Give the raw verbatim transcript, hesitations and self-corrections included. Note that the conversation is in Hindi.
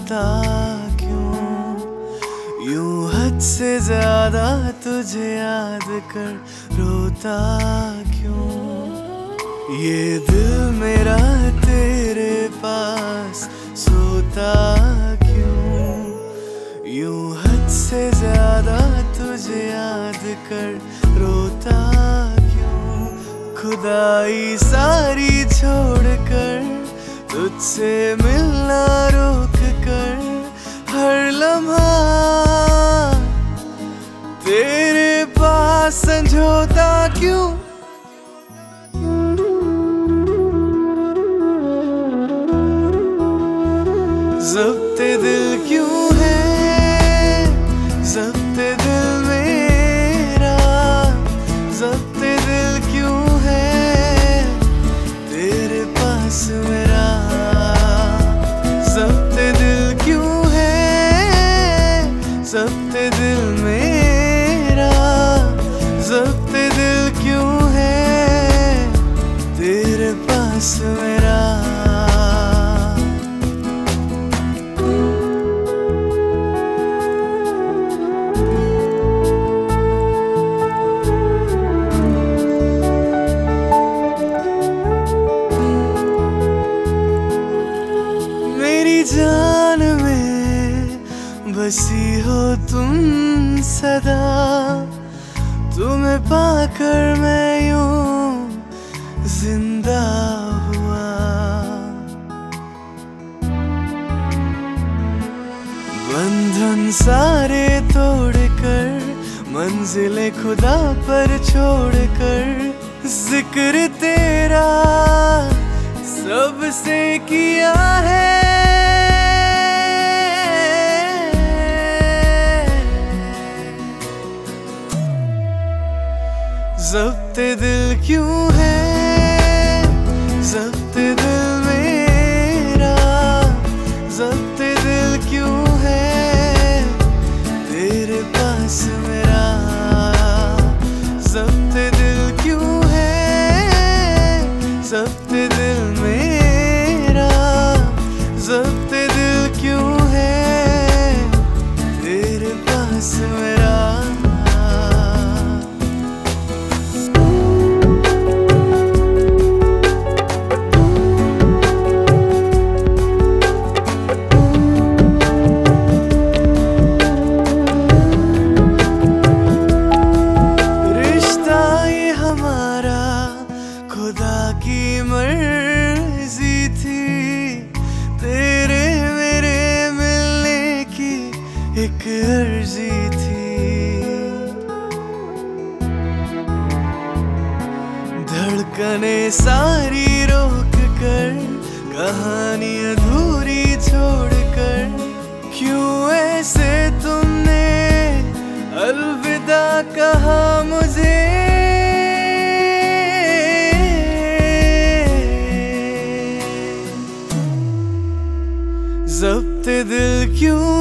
रोता क्यों, यूं हद से ज्यादा तुझे याद कर रोता क्यों। ये दिल मेरा तेरे पास सोता क्यों, यूं हद से ज्यादा तुझे याद कर रोता क्यों। खुदाई सारी छोड़कर तुझसे मिलना रोक कर हर लम्हा तेरे पास संजोता क्यों। ज़ब्ते दिल क्यों है, ज़ब्ते दिल मेरा, ज़ब्ते दिल क्यों है तेरे पास मेरा। ज़ब्ते दिल क्यों है, ज़ब्ते दिल मेरा, ज़ब्ते दिल क्यों है तेरे पास मेरा। जान में बसी हो तुम सदा, तुम्हें पाकर मैं यूं जिंदा हुआ। बंधन सारे तोड़कर मंजिले खुदा पर छोड़कर जिक्र तेरा सबसे किया है। ज़ब्ते दिल क्यों है, ज़ब्ते दिल मेरा, ज़ब्ते दिल क्यों है तेरे पास मेरा। ज़ब्ते दिल क्यों है, ज़ब्ते दिल मेरा, ज़ब्ते दिल क्यों है तेरे पास मेरा। खुदा की मर्जी थी तेरे मेरे मिलने की एक अर्जी थी। धड़कने सारी रोक कर कहानी अधूरी छोड़कर क्यों ऐसे तुमने अलविदा कहा मुझे। ज़ब्ते दिल क्यों